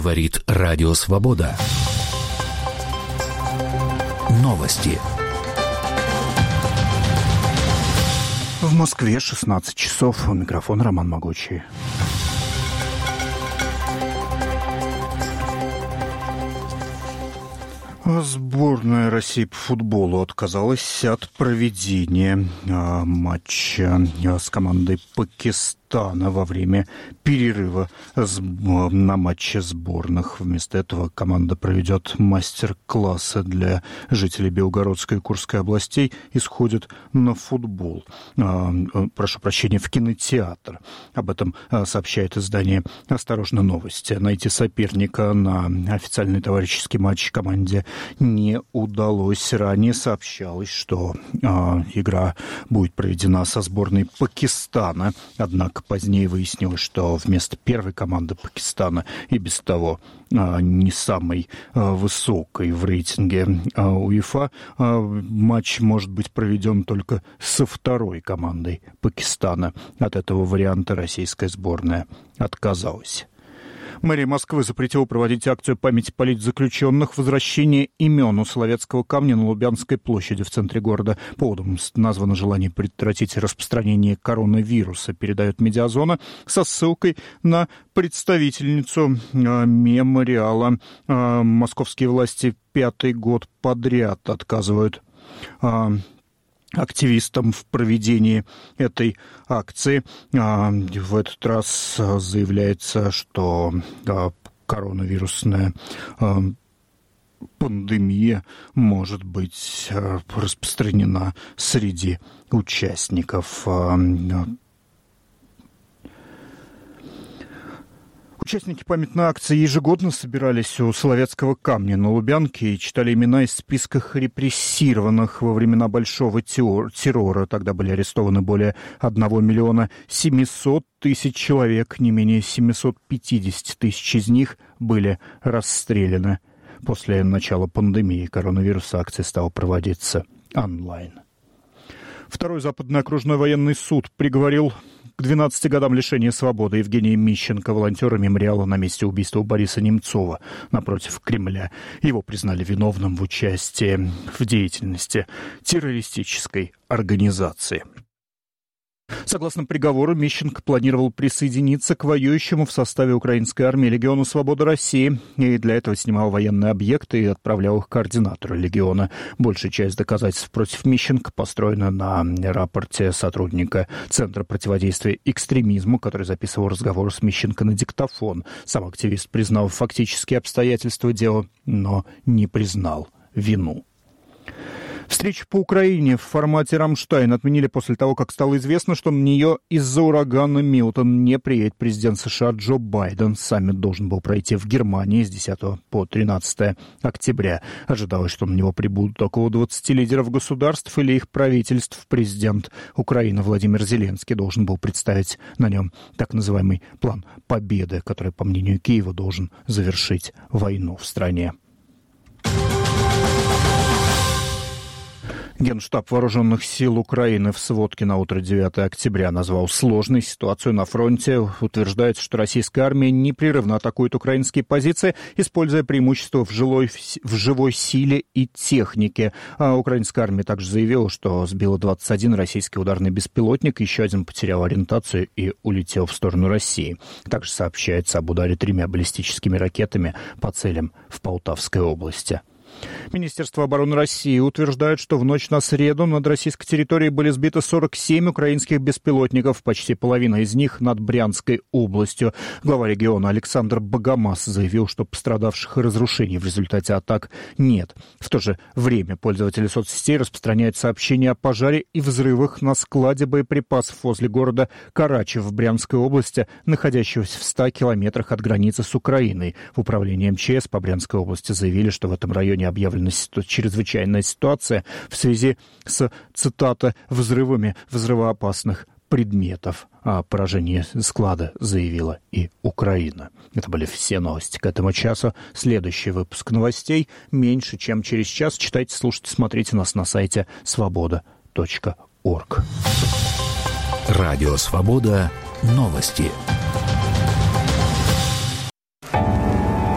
Говорит Радио Свобода. Новости. В Москве 16 часов. У микрофона Роман Могучий. Сборная России по футболу отказалась от проведения матча с командой Пакистана во время перерыва на матче сборных. Вместо этого команда проведет мастер-классы для жителей Белгородской и Курской областей и сходит на футбол. Прошу прощения, в кинотеатр. Об этом сообщает издание «Осторожно, новости». Найти соперника на официальный товарищеский матч команде не удалось. Ранее сообщалось, что игра будет проведена со сборной Пакистана. Однако позднее выяснилось, что вместо первой команды Пакистана и без того не самой высокой в рейтинге УЕФА матч может быть проведен только со второй командой Пакистана. От этого варианта российская сборная отказалась. Мэрия Москвы запретила проводить акцию памяти политзаключенных «Возвращение имен» у Соловецкого камня на Лубянской площади в центре города. Поводом названо желание предотвратить распространение коронавируса, передает «Медиазона», со ссылкой на представительницу мемориала. Московские власти 5-й год подряд отказывают активистам в проведении этой акции. В этот раз заявляется, что коронавирусная пандемия может быть распространена среди участников. Участники памятной акции ежегодно собирались у Соловецкого камня на Лубянке и читали имена из списка репрессированных во времена Большого террора. Тогда были арестованы более 1 700 000 человек, не менее 750 000 из них были расстреляны. После начала пандемии коронавируса акция стала проводиться онлайн. Второй Западный окружной военный суд приговорил к 12 годам лишения свободы Евгения Мищенко, волонтера мемориала на месте убийства Бориса Немцова напротив Кремля. Его признали виновным в участии в деятельности террористической организации. Согласно приговору, Мищенко планировал присоединиться к воюющему в составе украинской армии Легиону Свободы России, и для этого снимал военные объекты и отправлял их координатору легиона. Большая часть доказательств против Мищенко построена на рапорте сотрудника Центра противодействия экстремизму, который записывал разговор с Мищенко на диктофон. Сам активист признал фактические обстоятельства дела, но не признал вину. Встречу по Украине в формате «Рамштайн» отменили после того, как стало известно, что на нее из-за урагана Милтон не приедет президент США Джо Байден. Саммит должен был пройти в Германии с 10 по 13 октября. Ожидалось, что на него прибудут около 20 лидеров государств или их правительств. Президент Украины Владимир Зеленский должен был представить на нем так называемый план победы, который, по мнению Киева, должен завершить войну в стране. Генштаб Вооруженных сил Украины в сводке на утро 9 октября назвал сложной ситуацию на фронте. Утверждается, что российская армия непрерывно атакует украинские позиции, используя преимущество в живой силе и технике. А украинская армия также заявила, что сбила 21 российский ударный беспилотник, еще один потерял ориентацию и улетел в сторону России. Также сообщается об ударе 3 баллистическими ракетами по целям в Полтавской области. Министерство обороны России утверждает, что в ночь на среду над российской территорией были сбиты 47 украинских беспилотников, почти половина из них над Брянской областью. Глава региона Александр Богомаз заявил, что пострадавших и разрушений в результате атак нет. В то же время пользователи соцсетей распространяют сообщения о пожаре и взрывах на складе боеприпасов возле города Карачи в Брянской области, находящегося в 100 километрах от границы с Украиной. В управлении МЧС по Брянской области заявили, что в этом районе объявлена чрезвычайная ситуация в связи с, цитата, «взрывами взрывоопасных предметов». О поражении склада заявила и Украина. Это были все новости к этому часу. Следующий выпуск новостей меньше, чем через час. Читайте, слушайте, смотрите нас на сайте svoboda.org. Радио «Свобода». Новости.